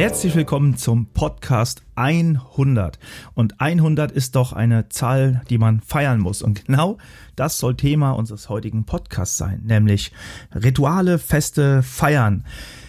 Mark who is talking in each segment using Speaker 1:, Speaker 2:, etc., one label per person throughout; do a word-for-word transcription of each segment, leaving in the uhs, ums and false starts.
Speaker 1: Herzlich willkommen zum Podcast hundert. Und hundert ist doch eine Zahl, die man feiern muss. Und genau das soll Thema unseres heutigen Podcasts sein, nämlich Rituale, Feste, Feiern.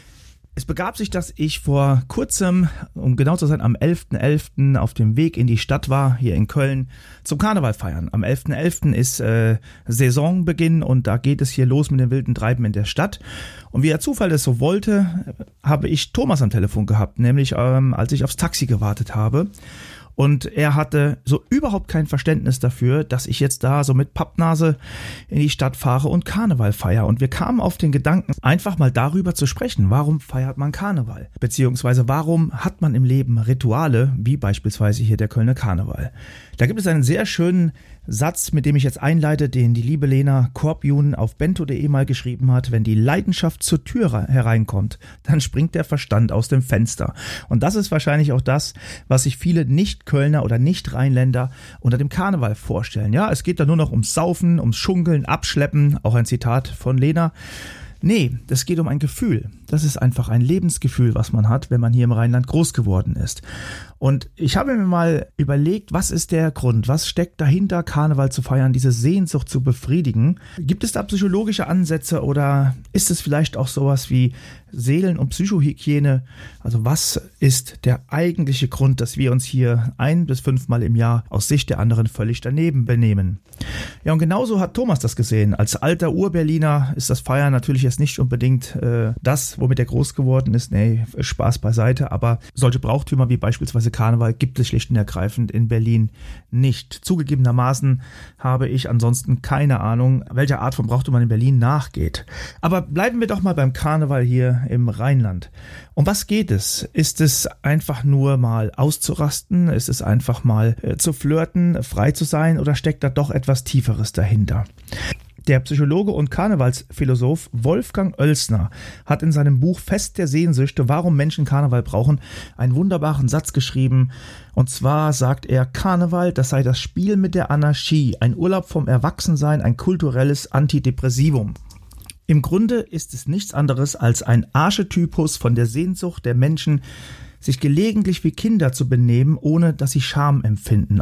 Speaker 1: Es begab sich, dass ich vor kurzem, um genau zu sein, am elften elften auf dem Weg in die Stadt war, hier in Köln, zum Karneval feiern. Am elften elften ist äh, Saisonbeginn und da geht es hier los mit dem wilden Treiben in der Stadt. Und wie der Zufall es so wollte, habe ich Thomas am Telefon gehabt, nämlich ähm, als ich aufs Taxi gewartet habe. Und er hatte so überhaupt kein Verständnis dafür, dass ich jetzt da so mit Pappnase in die Stadt fahre und Karneval feiere. Und wir kamen auf den Gedanken, einfach mal darüber zu sprechen. Warum feiert man Karneval? Beziehungsweise warum hat man im Leben Rituale, wie beispielsweise hier der Kölner Karneval? Da gibt es einen sehr schönen Satz, mit dem ich jetzt einleite, den die liebe Lena Korpjun auf bento punkt de mal geschrieben hat: Wenn die Leidenschaft zur Tür hereinkommt, dann springt der Verstand aus dem Fenster. Und das ist wahrscheinlich auch das, was sich viele Nicht-Kölner oder Nicht-Rheinländer unter dem Karneval vorstellen. Ja, es geht da nur noch ums Saufen, ums Schunkeln, Abschleppen, auch ein Zitat von Lena. Nee, das geht um ein Gefühl. Das ist einfach ein Lebensgefühl, was man hat, wenn man hier im Rheinland groß geworden ist. Und ich habe mir mal überlegt, was ist der Grund? Was steckt dahinter, Karneval zu feiern, diese Sehnsucht zu befriedigen? Gibt es da psychologische Ansätze oder ist es vielleicht auch sowas wie Seelen- und Psychohygiene? Also was ist der eigentliche Grund, dass wir uns hier ein- bis fünfmal im Jahr aus Sicht der anderen völlig daneben benehmen? Ja, und genauso hat Thomas das gesehen. Als alter Ur-Berliner ist das Feiern natürlich jetzt nicht unbedingt äh, das, womit er groß geworden ist. Nee, Spaß beiseite. Aber solche Brauchtümer wie beispielsweise Karneval gibt es schlicht und ergreifend in Berlin nicht. Zugegebenermaßen habe ich ansonsten keine Ahnung, welcher Art von Brauchtum man in Berlin nachgeht. Aber bleiben wir doch mal beim Karneval hier im Rheinland. Um was geht es? Ist es einfach nur mal auszurasten? Ist es einfach mal äh, zu flirten, frei zu sein oder steckt da doch etwas Tieferes dahinter? Der Psychologe und Karnevalsphilosoph Wolfgang Oelsner hat in seinem Buch Fest der Sehnsüchte, warum Menschen Karneval brauchen, einen wunderbaren Satz geschrieben. Und zwar sagt er, Karneval, das sei das Spiel mit der Anarchie, ein Urlaub vom Erwachsensein, ein kulturelles Antidepressivum. Im Grunde ist es nichts anderes als ein Archetypus von der Sehnsucht der Menschen, sich gelegentlich wie Kinder zu benehmen, ohne dass sie Scham empfinden.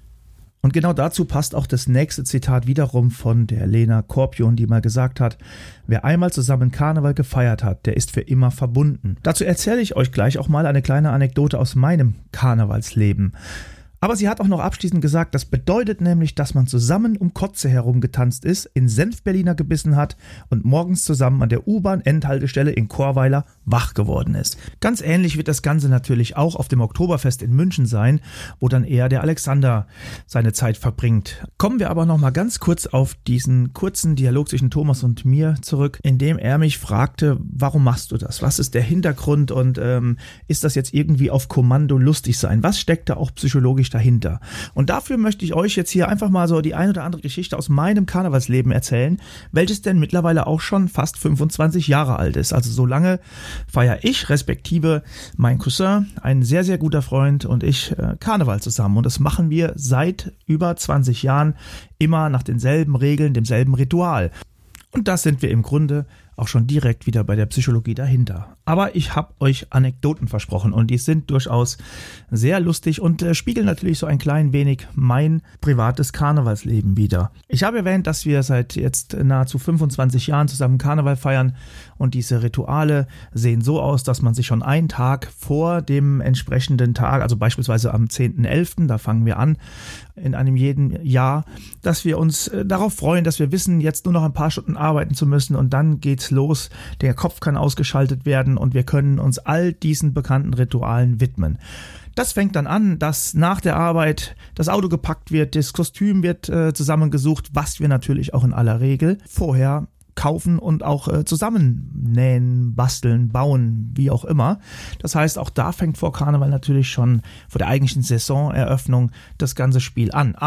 Speaker 1: Und genau dazu passt auch das nächste Zitat wiederum von der Lena Korpjun, die mal gesagt hat, wer einmal zusammen Karneval gefeiert hat, der ist für immer verbunden. Dazu erzähle ich euch gleich auch mal eine kleine Anekdote aus meinem Karnevalsleben. Aber sie hat auch noch abschließend gesagt, das bedeutet nämlich, dass man zusammen um Kotze herum getanzt ist, in Senfberliner gebissen hat und morgens zusammen an der U-Bahn-Endhaltestelle in Chorweiler wach geworden ist. Ganz ähnlich wird das Ganze natürlich auch auf dem Oktoberfest in München sein, wo dann eher der Alexander seine Zeit verbringt. Kommen wir aber noch mal ganz kurz auf diesen kurzen Dialog zwischen Thomas und mir zurück, in dem er mich fragte, warum machst du das? Was ist der Hintergrund und ähm, ist das jetzt irgendwie auf Kommando lustig sein? Was steckt da auch psychologisch dahinter? Und dafür möchte ich euch jetzt hier einfach mal so die ein oder andere Geschichte aus meinem Karnevalsleben erzählen, welches denn mittlerweile auch schon fast fünfundzwanzig Jahre alt ist. Also so lange feiere ich, respektive mein Cousin, ein sehr, sehr guter Freund und ich äh, Karneval zusammen. Und das machen wir seit über zwanzig Jahren immer nach denselben Regeln, demselben Ritual. Und das sind wir im Grunde auch schon direkt wieder bei der Psychologie dahinter. Aber ich habe euch Anekdoten versprochen und die sind durchaus sehr lustig und äh, spiegeln natürlich so ein klein wenig mein privates Karnevalsleben wider. Ich habe erwähnt, dass wir seit jetzt nahezu fünfundzwanzig Jahren zusammen Karneval feiern und diese Rituale sehen so aus, dass man sich schon einen Tag vor dem entsprechenden Tag, also beispielsweise am zehnten elften, da fangen wir an, in einem jeden Jahr, dass wir uns äh, darauf freuen, dass wir wissen, jetzt nur noch ein paar Stunden arbeiten zu müssen und dann geht's los, der Kopf kann ausgeschaltet werden und wir können uns all diesen bekannten Ritualen widmen. Das fängt dann an, dass nach der Arbeit das Auto gepackt wird, das Kostüm wird äh, zusammengesucht, was wir natürlich auch in aller Regel vorher kaufen und auch äh, zusammennähen, basteln, bauen, wie auch immer. Das heißt, auch da fängt vor Karneval natürlich schon vor der eigentlichen Saisoneröffnung das ganze Spiel an. Aber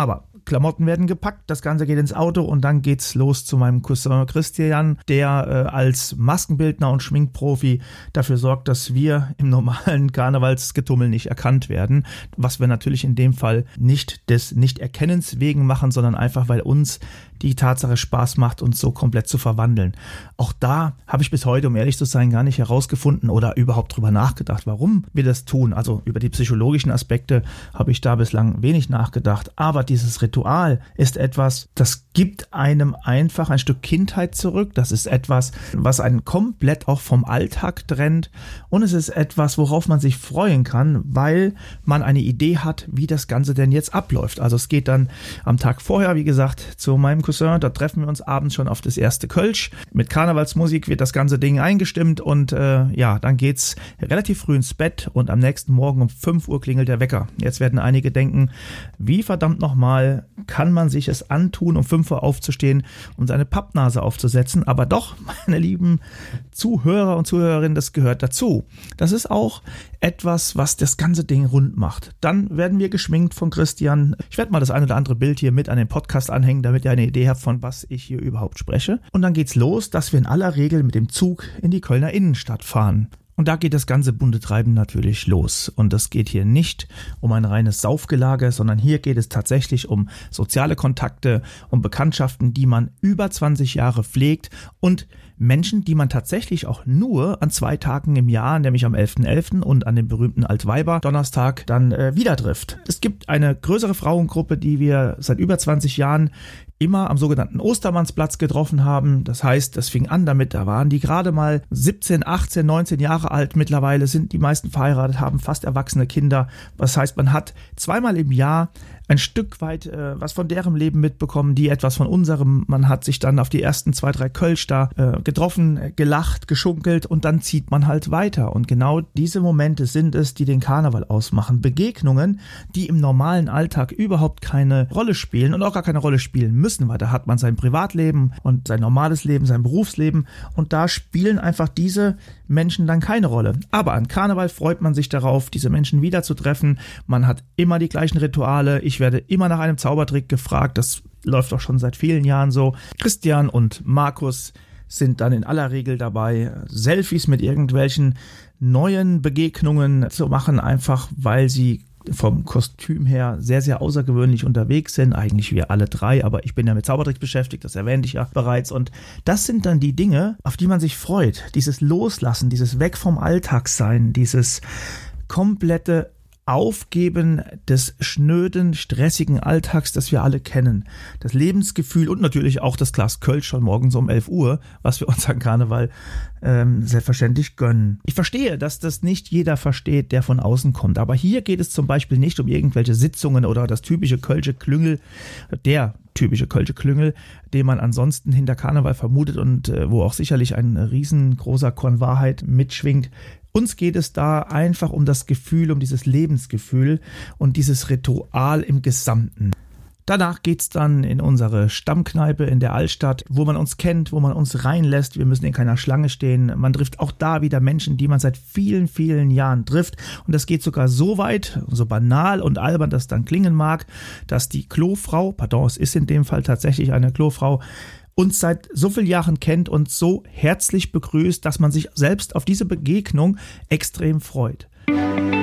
Speaker 1: Klamotten werden gepackt, das Ganze geht ins Auto und dann geht's los zu meinem Cousin Christian, der äh, als Maskenbildner und Schminkprofi dafür sorgt, dass wir im normalen Karnevalsgetummel nicht erkannt werden, was wir natürlich in dem Fall nicht des Nicht-Erkennens wegen machen, sondern einfach, weil uns die Tatsache Spaß macht, uns so komplett zu verwandeln. Auch da habe ich bis heute, um ehrlich zu sein, gar nicht herausgefunden oder überhaupt drüber nachgedacht, warum wir das tun. Also über die psychologischen Aspekte habe ich da bislang wenig nachgedacht. Aber dieses Ritual ist etwas, das gibt einem einfach ein Stück Kindheit zurück. Das ist etwas, was einen komplett auch vom Alltag trennt. Und es ist etwas, worauf man sich freuen kann, weil man eine Idee hat, wie das Ganze denn jetzt abläuft. Also es geht dann am Tag vorher, wie gesagt, zu meinem Cousin. Da treffen wir uns abends schon auf das erste Kölsch. Mit Karnevalsmusik wird das ganze Ding eingestimmt und äh, ja, dann geht's relativ früh ins Bett und am nächsten Morgen um fünf Uhr klingelt der Wecker. Jetzt werden einige denken, wie verdammt nochmal kann man sich es antun, um fünf Uhr aufzustehen und seine Pappnase aufzusetzen? Aber doch, meine lieben Zuhörer und Zuhörerinnen, das gehört dazu. Das ist auch etwas, was das ganze Ding rund macht. Dann werden wir geschminkt von Christian. Ich werde mal das ein oder andere Bild hier mit an den Podcast anhängen, damit ihr eine Idee habt, von was ich hier überhaupt spreche. Und dann geht's los, dass wir in aller Regel mit dem Zug in die Kölner Innenstadt fahren. Und da geht das ganze bunte Treiben natürlich los. Und das geht hier nicht um ein reines Saufgelage, sondern hier geht es tatsächlich um soziale Kontakte, um Bekanntschaften, die man über zwanzig Jahre pflegt und Menschen, die man tatsächlich auch nur an zwei Tagen im Jahr, nämlich am elften elften und an dem berühmten Altweiber-Donnerstag, dann äh, wieder trifft. Es gibt eine größere Frauengruppe, die wir seit über zwanzig Jahren immer am sogenannten Ostermannsplatz getroffen haben. Das heißt, das fing an damit, da waren die gerade mal siebzehn, achtzehn, neunzehn Jahre alt. Mittlerweile sind die meisten verheiratet, haben fast erwachsene Kinder. Das heißt, man hat zweimal im Jahr ein Stück weit äh, was von deren Leben mitbekommen, die etwas von unserem. Man hat sich dann auf die ersten zwei, drei Kölsch da äh, getroffen, äh, gelacht, geschunkelt und dann zieht man halt weiter. Und genau diese Momente sind es, die den Karneval ausmachen. Begegnungen, die im normalen Alltag überhaupt keine Rolle spielen und auch gar keine Rolle spielen müssen, weil da hat man sein Privatleben und sein normales Leben, sein Berufsleben und da spielen einfach diese Menschen dann keine Rolle. Aber an Karneval freut man sich darauf, diese Menschen wiederzutreffen. Man hat immer die gleichen Rituale. Ich werde immer nach einem Zaubertrick gefragt. Das läuft auch schon seit vielen Jahren so. Christian und Markus sind dann in aller Regel dabei, Selfies mit irgendwelchen neuen Begegnungen zu machen, einfach weil sie vom Kostüm her sehr, sehr außergewöhnlich unterwegs sind. Eigentlich wir alle drei, aber ich bin ja mit Zaubertricks beschäftigt, das erwähnte ich ja bereits. Und das sind dann die Dinge, auf die man sich freut. Dieses Loslassen, dieses Weg vom Alltagssein, dieses komplette Aufgeben des schnöden, stressigen Alltags, das wir alle kennen. Das Lebensgefühl und natürlich auch das Glas Kölsch schon morgens um elf Uhr, was wir uns an Karneval ähm, selbstverständlich gönnen. Ich verstehe, dass das nicht jeder versteht, der von außen kommt. Aber hier geht es zum Beispiel nicht um irgendwelche Sitzungen oder das typische Kölsche Klüngel, der typische Kölsche Klüngel, den man ansonsten hinter Karneval vermutet und äh, wo auch sicherlich ein riesengroßer Korn Wahrheit mitschwingt. Uns geht es da einfach um das Gefühl, um dieses Lebensgefühl und dieses Ritual im Gesamten. Danach geht's dann in unsere Stammkneipe in der Altstadt, wo man uns kennt, wo man uns reinlässt. Wir müssen in keiner Schlange stehen. Man trifft auch da wieder Menschen, die man seit vielen, vielen Jahren trifft. Und das geht sogar so weit, so banal und albern das dann klingen mag, dass die Klofrau, pardon, es ist in dem Fall tatsächlich eine Klofrau, uns seit so vielen Jahren kennt und so herzlich begrüßt, dass man sich selbst auf diese Begegnung extrem freut. Das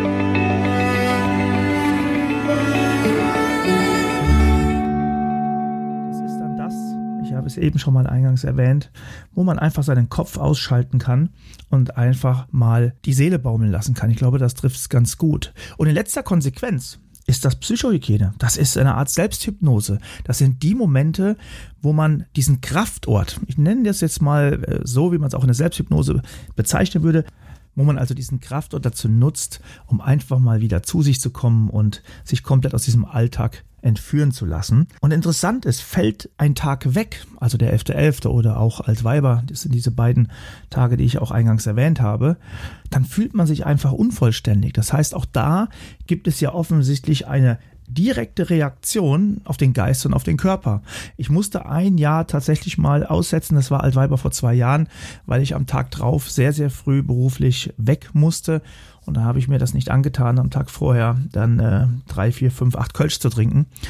Speaker 1: ist dann das, ich habe es eben schon mal eingangs erwähnt, wo man einfach seinen Kopf ausschalten kann und einfach mal die Seele baumeln lassen kann. Ich glaube, das trifft es ganz gut. Und in letzter Konsequenz ist das Psychohygiene. Das ist eine Art Selbsthypnose. Das sind die Momente, wo man diesen Kraftort, ich nenne das jetzt mal so, wie man es auch in der Selbsthypnose bezeichnen würde, wo man also diesen Kraftort dazu nutzt, um einfach mal wieder zu sich zu kommen und sich komplett aus diesem Alltag entführen zu lassen. Und interessant ist, fällt ein Tag weg, also der elfte elfte oder auch Altweiber, das sind diese beiden Tage, die ich auch eingangs erwähnt habe, dann fühlt man sich einfach unvollständig. Das heißt, auch da gibt es ja offensichtlich eine direkte Reaktion auf den Geist und auf den Körper. Ich musste ein Jahr tatsächlich mal aussetzen, das war Altweiber vor zwei Jahren, weil ich am Tag drauf sehr, sehr früh beruflich weg musste. Und da habe ich mir das nicht angetan, am Tag vorher dann äh, drei, vier, fünf, acht Kölsch zu trinken.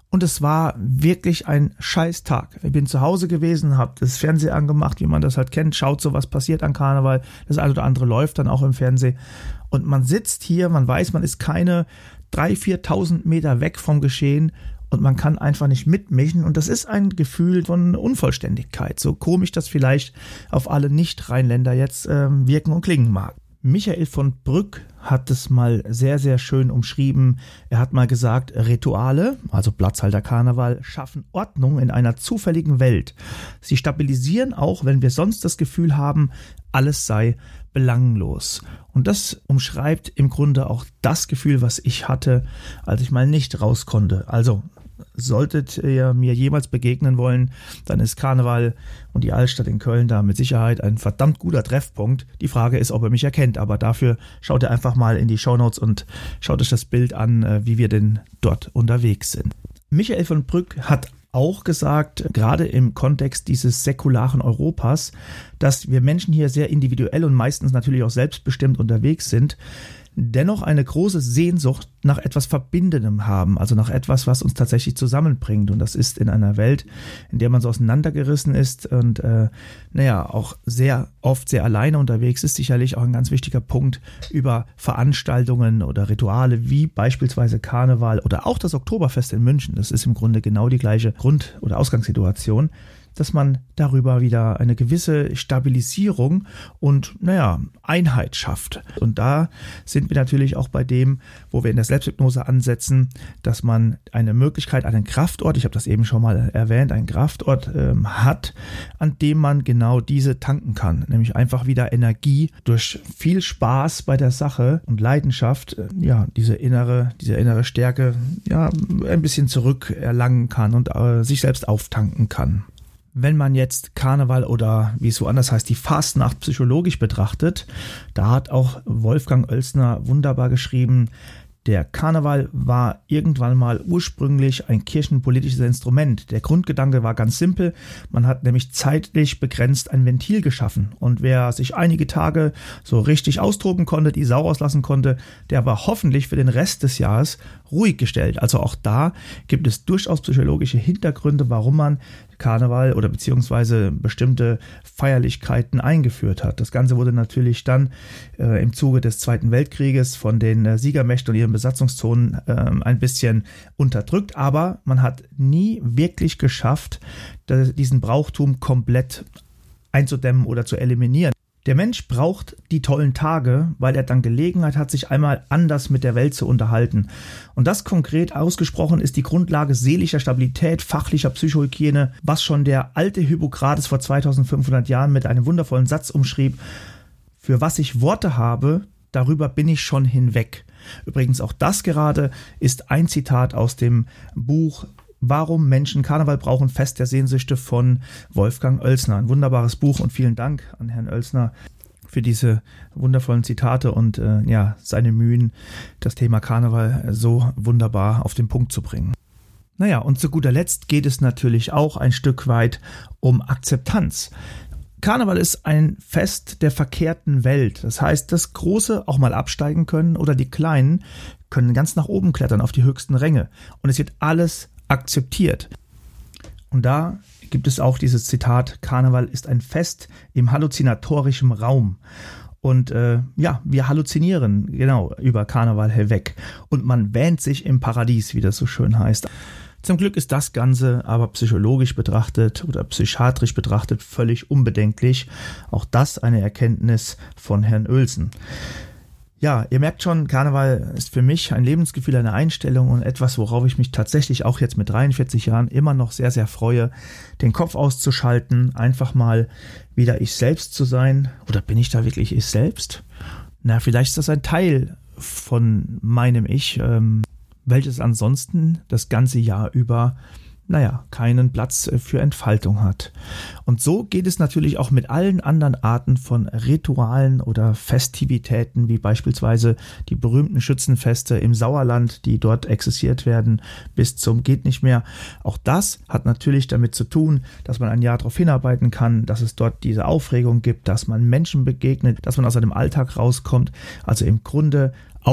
Speaker 1: Und es war wirklich ein Scheißtag. Ich bin zu Hause gewesen, habe das Fernsehen angemacht, wie man das halt kennt, schaut so, was passiert an Karneval. Das eine oder andere läuft dann auch im Fernsehen. Und man sitzt hier, man weiß, man ist keine dreitausend, viertausend Meter weg vom Geschehen und man kann einfach nicht mitmischen. Und das ist ein Gefühl von Unvollständigkeit. So komisch das vielleicht auf alle Nicht-Rheinländer jetzt ähm, wirken und klingen mag. Michael von Brück hat es mal sehr, sehr schön umschrieben. Er hat mal gesagt, Rituale, also Platzhalter Karneval, schaffen Ordnung in einer zufälligen Welt. Sie stabilisieren auch, wenn wir sonst das Gefühl haben, alles sei belanglos. Und das umschreibt im Grunde auch das Gefühl, was ich hatte, als ich mal nicht raus konnte. Also solltet ihr mir jemals begegnen wollen, dann ist Karneval und die Altstadt in Köln da mit Sicherheit ein verdammt guter Treffpunkt. Die Frage ist, ob ihr mich erkennt, aber dafür schaut ihr einfach mal in die Shownotes und schaut euch das Bild an, wie wir denn dort unterwegs sind. Michael von Brück hat auch gesagt, gerade im Kontext dieses säkularen Europas, dass wir Menschen hier sehr individuell und meistens natürlich auch selbstbestimmt unterwegs sind, dennoch eine große Sehnsucht nach etwas Verbindendem haben, also nach etwas, was uns tatsächlich zusammenbringt. Und das ist in einer Welt, in der man so auseinandergerissen ist und äh, naja, auch sehr oft sehr alleine unterwegs ist, sicherlich auch ein ganz wichtiger Punkt, über Veranstaltungen oder Rituale wie beispielsweise Karneval oder auch das Oktoberfest in München. Das ist im Grunde genau die gleiche Grund- oder Ausgangssituation, dass man darüber wieder eine gewisse Stabilisierung und, naja, Einheit schafft. Und da sind wir natürlich auch bei dem, wo wir in der Selbsthypnose ansetzen, dass man eine Möglichkeit, einen Kraftort, ich habe das eben schon mal erwähnt, einen Kraftort ähm, hat, an dem man genau diese tanken kann. Nämlich einfach wieder Energie durch viel Spaß bei der Sache und Leidenschaft, äh, ja, diese innere, diese innere Stärke, ja, ein bisschen zurückerlangen kann und äh, sich selbst auftanken kann. Wenn man jetzt Karneval oder wie es woanders heißt, die Fastnacht psychologisch betrachtet, da hat auch Wolfgang Oelsner wunderbar geschrieben, der Karneval war irgendwann mal ursprünglich ein kirchenpolitisches Instrument. Der Grundgedanke war ganz simpel. Man hat nämlich zeitlich begrenzt ein Ventil geschaffen. Und wer sich einige Tage so richtig austoben konnte, die Sau rauslassen konnte, der war hoffentlich für den Rest des Jahres ruhig gestellt. Also auch da gibt es durchaus psychologische Hintergründe, warum man Karneval oder beziehungsweise bestimmte Feierlichkeiten eingeführt hat. Das Ganze wurde natürlich dann äh, im Zuge des Zweiten Weltkrieges von den äh, Siegermächten und ihren Besatzungszonen äh, ein bisschen unterdrückt, aber man hat nie wirklich geschafft, diesen Brauchtum komplett einzudämmen oder zu eliminieren. Der Mensch braucht die tollen Tage, weil er dann Gelegenheit hat, sich einmal anders mit der Welt zu unterhalten. Und das konkret ausgesprochen ist die Grundlage seelischer Stabilität, fachlicher Psychohygiene, was schon der alte Hippokrates vor zweitausendfünfhundert Jahren mit einem wundervollen Satz umschrieb: Für was ich Worte habe, darüber bin ich schon hinweg. Übrigens auch das gerade ist ein Zitat aus dem Buch Warum Menschen Karneval brauchen, Fest der Sehnsüchte von Wolfgang Oelsner. Ein wunderbares Buch und vielen Dank an Herrn Oelsner für diese wundervollen Zitate und äh, ja, seine Mühen, das Thema Karneval so wunderbar auf den Punkt zu bringen. Naja, und zu guter Letzt geht es natürlich auch ein Stück weit um Akzeptanz. Karneval ist ein Fest der verkehrten Welt. Das heißt, dass Große auch mal absteigen können oder die Kleinen können ganz nach oben klettern auf die höchsten Ränge. Und es wird alles akzeptiert. Und da gibt es auch dieses Zitat: Karneval ist ein Fest im halluzinatorischen Raum. Und äh, ja, wir halluzinieren genau über Karneval hinweg. Und man wähnt sich im Paradies, wie das so schön heißt. Zum Glück ist das Ganze aber psychologisch betrachtet oder psychiatrisch betrachtet völlig unbedenklich. Auch das eine Erkenntnis von Herrn Oelsen. Ja, ihr merkt schon, Karneval ist für mich ein Lebensgefühl, eine Einstellung und etwas, worauf ich mich tatsächlich auch jetzt mit dreiundvierzig Jahren immer noch sehr, sehr freue, den Kopf auszuschalten, einfach mal wieder ich selbst zu sein. Oder bin ich da wirklich ich selbst? Na, vielleicht ist das ein Teil von meinem Ich, ähm, welches ansonsten das ganze Jahr über, naja, keinen Platz für Entfaltung hat. Und so geht es natürlich auch mit allen anderen Arten von Ritualen oder Festivitäten, wie beispielsweise die berühmten Schützenfeste im Sauerland, die dort existiert werden, bis zum geht nicht mehr. Auch das hat natürlich damit zu tun, dass man ein Jahr darauf hinarbeiten kann, dass es dort diese Aufregung gibt, dass man Menschen begegnet, dass man aus seinem Alltag rauskommt. Also im Grunde auch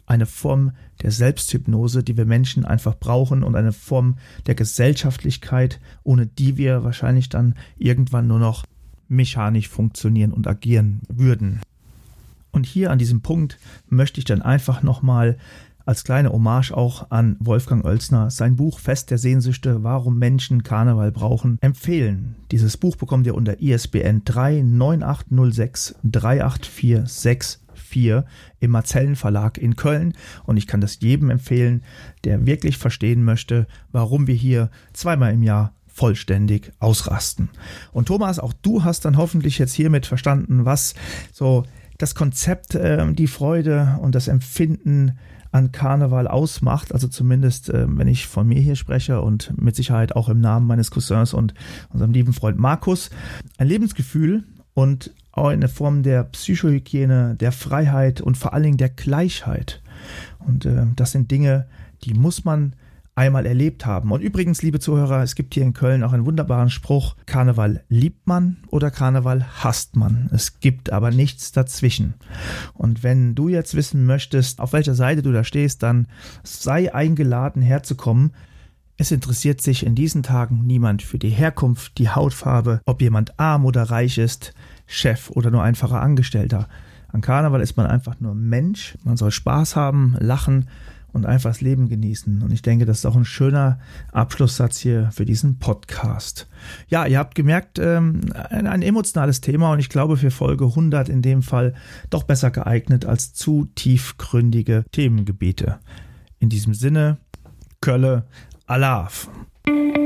Speaker 1: eine Form der Selbsthypnose, die wir Menschen einfach brauchen und eine Form der Gesellschaftlichkeit, ohne die wir wahrscheinlich dann irgendwann nur noch mechanisch funktionieren und agieren würden. Und hier an diesem Punkt möchte ich dann einfach nochmal als kleine Hommage auch an Wolfgang Oelsner sein Buch Fest der Sehnsüchte, warum Menschen Karneval brauchen, empfehlen. Dieses Buch bekommt ihr unter I S B N drei neun acht null sechs drei acht vier sechs vier im Marzellen Verlag in Köln. Und ich kann das jedem empfehlen, der wirklich verstehen möchte, warum wir hier zweimal im Jahr vollständig ausrasten. Und Thomas, auch du hast dann hoffentlich jetzt hiermit verstanden, was so das Konzept, äh, die Freude und das Empfinden an Karneval ausmacht, also zumindest, äh, wenn ich von mir hier spreche und mit Sicherheit auch im Namen meines Cousins und unserem lieben Freund Markus, ein Lebensgefühl und auch eine Form der Psychohygiene, der Freiheit und vor allen Dingen der Gleichheit. Und äh, das sind Dinge, die muss man einmal erlebt haben. Und übrigens, liebe Zuhörer, es gibt hier in Köln auch einen wunderbaren Spruch: Karneval liebt man oder Karneval hasst man. Es gibt aber nichts dazwischen. Und wenn du jetzt wissen möchtest, auf welcher Seite du da stehst, dann sei eingeladen, herzukommen. Es interessiert sich in diesen Tagen niemand für die Herkunft, die Hautfarbe, ob jemand arm oder reich ist, Chef oder nur einfacher Angestellter. An Karneval ist man einfach nur Mensch. Man soll Spaß haben, lachen und einfach das Leben genießen. Und ich denke, das ist auch ein schöner Abschlusssatz hier für diesen Podcast. Ja, ihr habt gemerkt, ähm, ein, ein emotionales Thema und ich glaube für Folge hundert in dem Fall doch besser geeignet als zu tiefgründige Themengebiete. In diesem Sinne, Kölle, Alaf.